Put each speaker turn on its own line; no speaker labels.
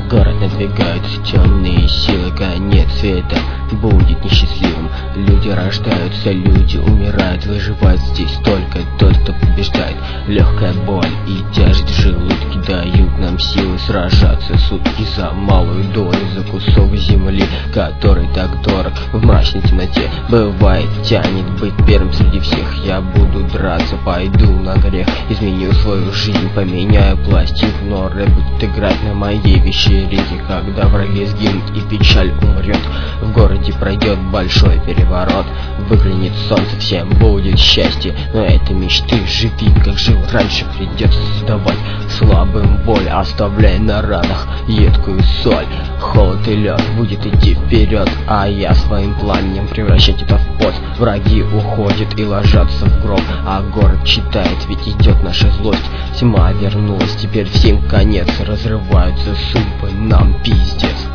город надвигаются темные силы, конец света будет несчастливым. Люди рождаются, люди умирают, выживает здесь только тот, кто побеждает. Легкая боль и тяжесть в желудке дают нам силы сражаться сутки за малую долю, за кусок земли, который так дорог. В мрачной темноте бывает тянет быть первым среди всех. Я буду драться, пойду на грех, изменю свою жизнь, поменяю пластинку, но рэп будет играть на моей вечеринке. Когда враги сгинут и печаль умрет, в городе пройдет большой переворот. Выглянет солнце, всем будет счастье, но это мечты, живи как жил раньше. Придется создавать слабым боль, оставляя на ранах едкую соль. Холод и лед будет идти вперед, а я своим пламенем превращать это в пот. Враги уходят и ложатся в гроб, а город читает, ведь идет наша злость. Тьма вернулась, теперь всем конец, разрываются судьбы, нам пиздец.